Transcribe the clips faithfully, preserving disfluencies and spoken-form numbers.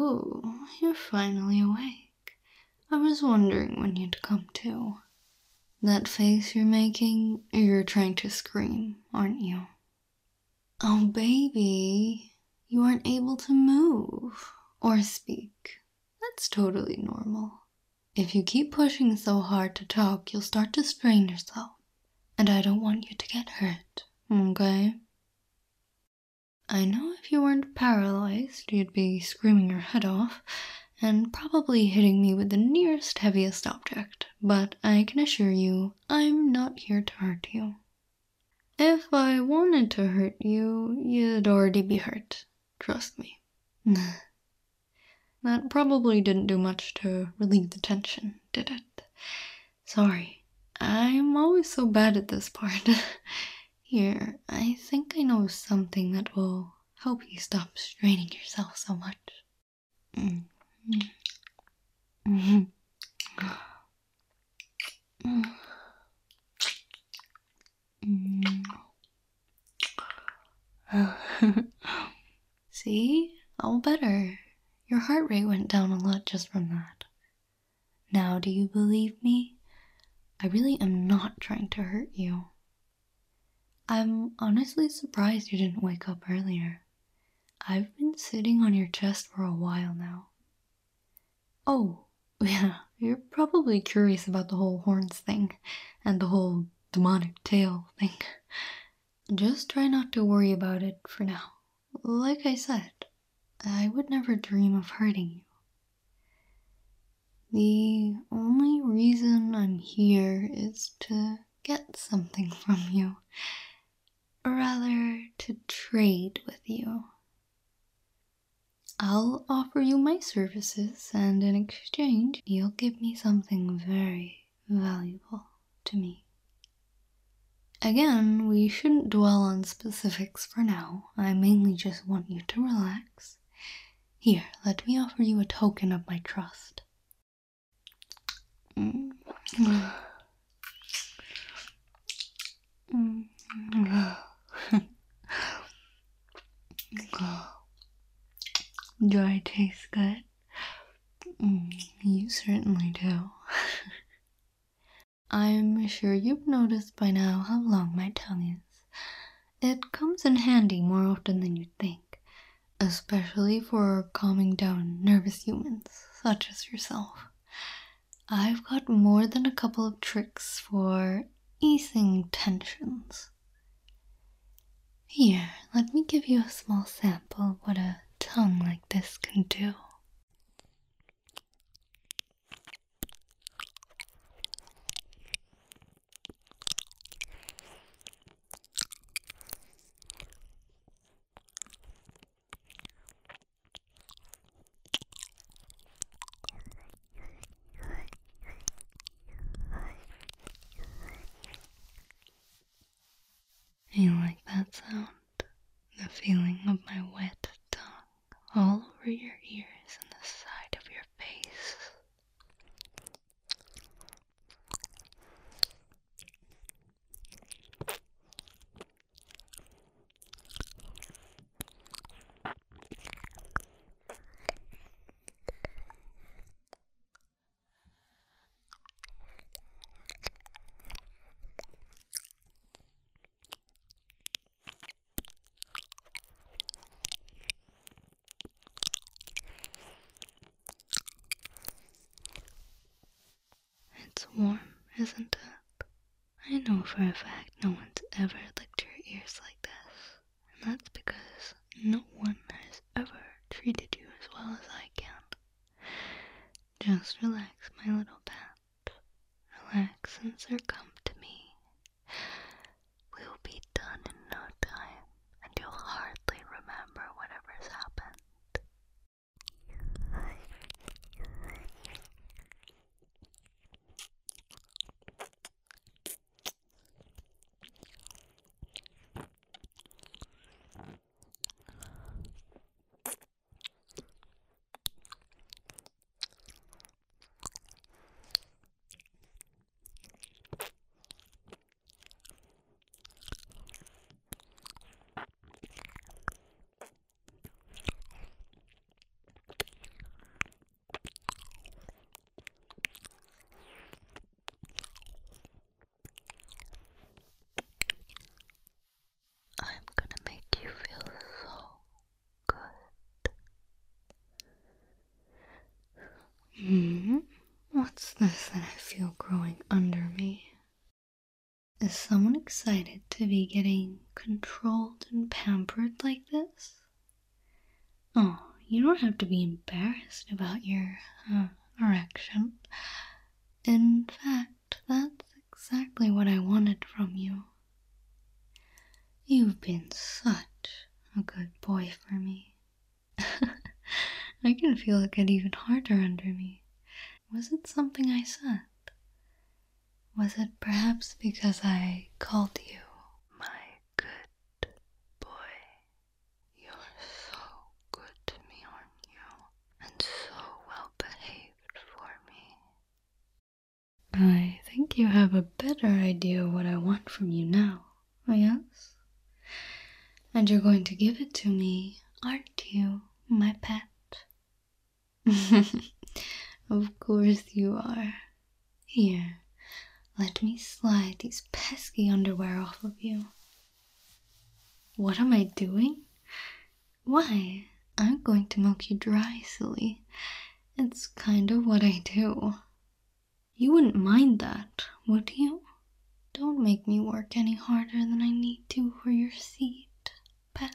Oh, you're finally awake. I was wondering when you'd come to. That face you're making, you're trying to scream, aren't you? Oh, baby, you aren't able to move or speak. That's totally normal. If you keep pushing so hard to talk, you'll start to strain yourself. And I don't want you to get hurt, okay? I know if you weren't paralyzed, you'd be screaming your head off and probably hitting me with the nearest heaviest object, but I can assure you, I'm not here to hurt you. If I wanted to hurt you, you'd already be hurt. Trust me. That probably didn't do much to relieve the tension, did it? Sorry. I'm always so bad at this part. Here, I think I know something that will help you stop straining yourself so much. Mm. Mm. Mm. Mm. See? All better. Your heart rate went down a lot just from that. Now, do you believe me? I really am not trying to hurt you. I'm honestly surprised you didn't wake up earlier. I've been sitting on your chest for a while now. Oh, yeah, you're probably curious about the whole horns thing and the whole demonic tail thing. Just try not to worry about it for now. Like I said, I would never dream of hurting you. The only reason I'm here is to get something from you, or rather to trade with you. I'll offer you my services, and in exchange, you'll give me something very valuable to me. Again, we shouldn't dwell on specifics for now. I mainly just want you to relax. Here, let me offer you a token of my trust. Mm. Mm. Do I taste good? Mm, you certainly do. I'm sure you've noticed by now how long my tongue is. It comes in handy more often than you'd think, especially for calming down nervous humans such as yourself. I've got more than a couple of tricks for easing tensions. Here, let me give you a small sample of what a tongue like this can do. You like that sound? The feeling of my wet tongue all over your ears and the side of your face. It's warm, isn't it? I know for a fact no one's ever licked your ears like this, and that's because no one has ever treated you as well as I can. Just relax, my little pet. Relax and succumb to me. We'll be done in no time, and you'll hardly remember whatever's happened. Hmm? What's this that I feel growing under me? Is someone excited to be getting controlled and pampered like this? Oh, you don't have to be embarrassed about your uh, erection. In fact, that's exactly what I wanted from you. You've been such a good boy for me. I can feel it get even harder under me. Was it something I said? Was it perhaps because I called you my good boy? You're so good to me, aren't you? And so well behaved for me. I think you have a better idea of what I want from you now, yes? And you're going to give it to me, aren't you, my pet? Of course you are. Here, let me slide these pesky underwear off of you. What am I doing? Why, I'm going to milk you dry, silly. It's kind of what I do. You wouldn't mind that, would you? Don't make me work any harder than I need to for your seat, pet.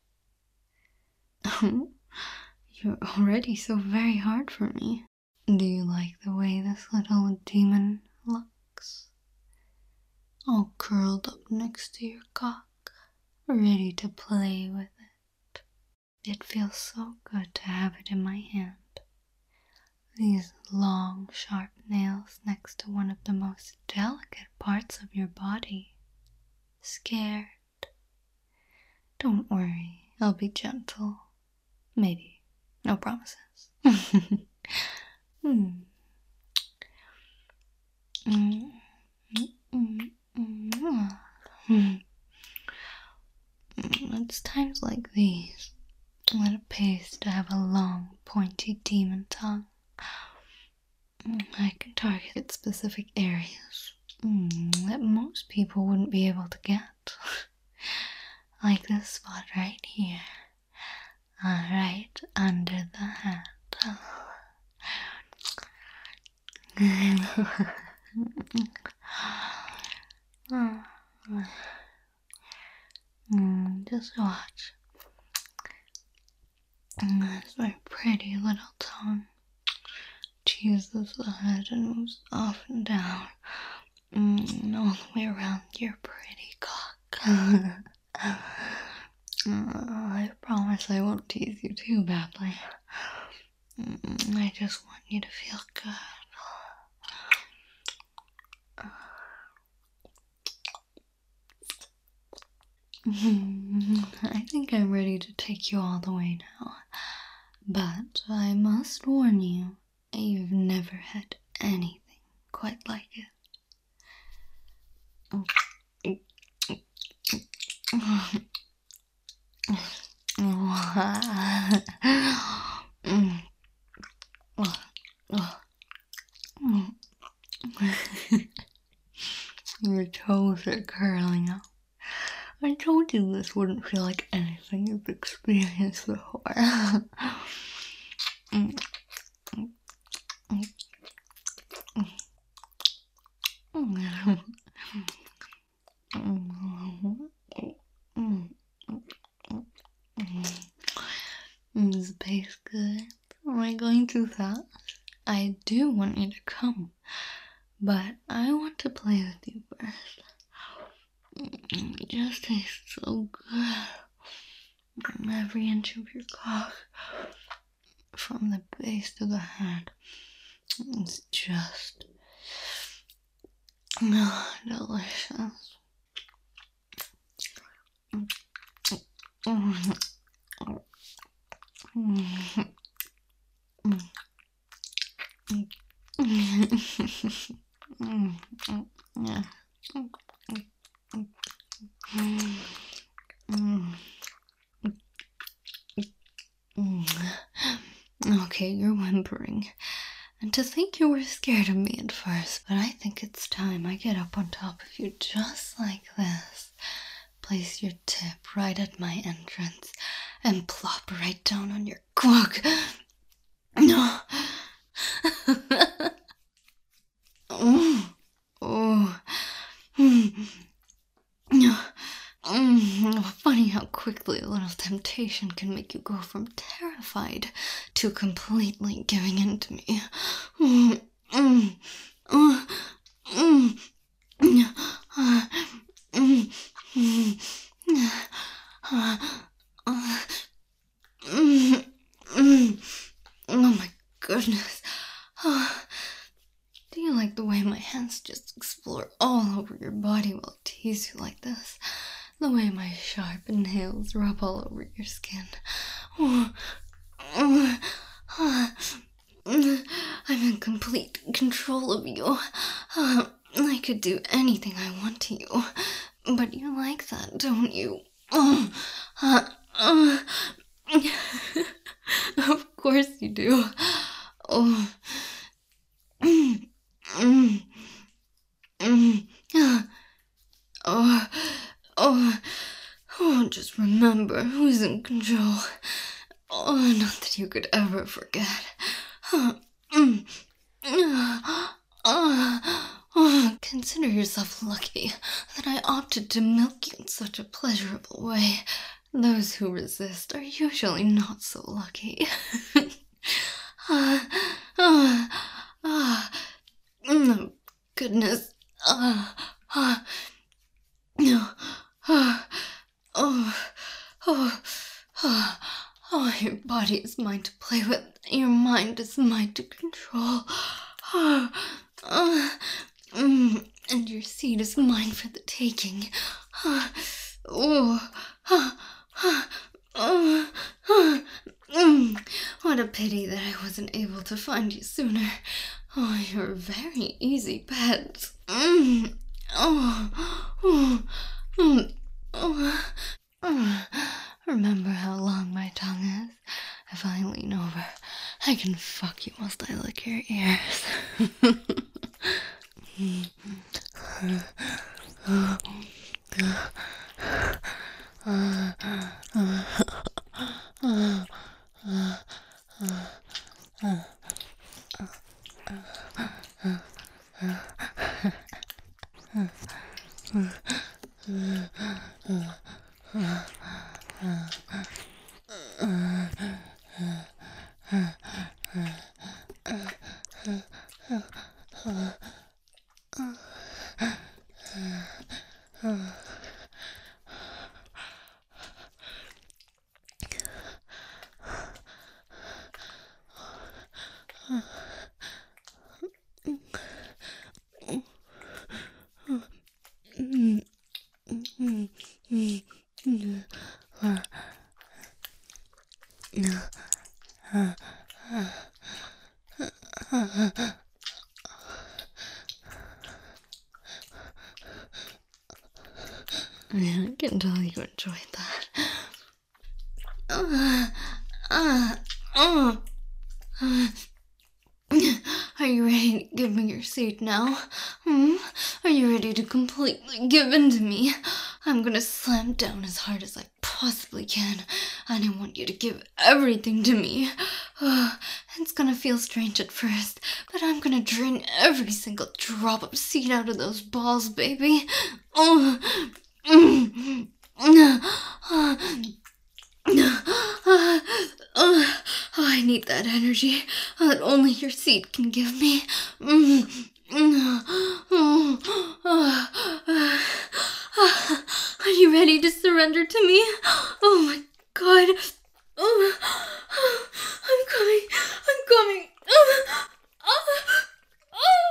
You're already so very hard for me. Do you like the way this little demon looks? All curled up next to your cock, ready to play with it. It feels so good to have it in my hand. These long, sharp nails next to one of the most delicate parts of your body. Scared? Don't worry, I'll be gentle. Maybe. No promises. hmm. Mm. Mm. Mm. Mm. It's times like these that it pays to have a long, pointy demon tongue. I can target specific areas that most people wouldn't be able to get. Like this spot right here. Uh, right under the hat. mm, just watch. That's my pretty little tongue. Teases the head and moves up and down. Mm, all the way around your pretty cock. uh, I promise I won't tease you too badly. Mm, I just want you to feel good. I think I'm ready to take you all the way now. But I must warn you, you've never had anything quite like it. Your toes are curling up. I told you this wouldn't feel like anything you've experienced before. Does it taste good? Am I going too fast? I do want you to come, but I want to play with you first. It just tastes so good. Every inch of your cock, from the base to the head, it's just oh, delicious. Okay, you're whimpering. And to think you were scared of me at first, but I think it's time I get up on top of you just like this. Place your tip right at my entrance and plop right down on your quack. No. temptation can make you go from terrified to completely giving in to me. Mm, mm, uh, mm, uh, mm, mm, uh, uh, mm, mm. Oh my goodness. Oh, do you like the way my hands just explore all over your body while I tease you like this? The way my sharp nails rub all over your skin. Oh, oh, oh. I'm in complete control of you. Uh, I could do anything I want to you. But you like that, don't you? Oh, uh, uh. Of course you do. Oh. Mm, mm, mm, uh, oh, oh, oh, just remember who's in control. Oh, not that you could ever forget. Uh, mm, uh, uh, oh, consider yourself lucky that I opted to milk you in such a pleasurable way. Those who resist are usually not so lucky. uh, uh, uh, oh, goodness. Uh, uh, no. Uh, oh, oh, oh, oh, your body is mine to play with. Your mind is mine to control. Oh, uh, mm, and your seed is mine for the taking. Uh, oh, uh, uh, uh, uh, mm. What a pity that I wasn't able to find you sooner. Oh, you're a very easy pet. Mm. Oh, oh, oh, oh, oh. Remember how long my tongue is? If I lean over, I can fuck you whilst I lick your ears. Yeah, I can tell you enjoyed that. Uh, uh, uh, uh. Are you ready to give me your seat now? Hmm? Are you ready to completely give in to me? I'm gonna slam down as hard as I possibly can, and I want you to give everything to me. Uh, it's gonna feel strange at first, but I'm gonna drain every single drop of seed out of those balls, baby. Uh, mm, uh, uh, uh, I need that energy that only your seed can give me. Mm, mm, uh, uh, uh, uh, are you ready to surrender to me? Oh my god. Oh, I'm coming. I'm coming. Oh, oh, oh,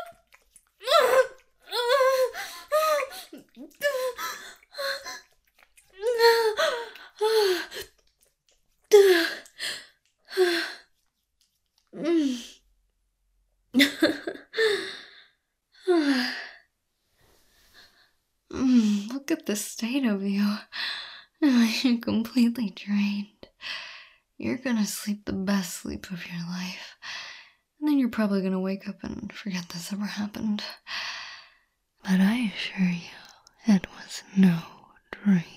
mm, look at the state of you. You're completely drained. You're gonna sleep the best sleep of your life. And then you're probably gonna wake up and forget this ever happened. But I assure you, it was no dream.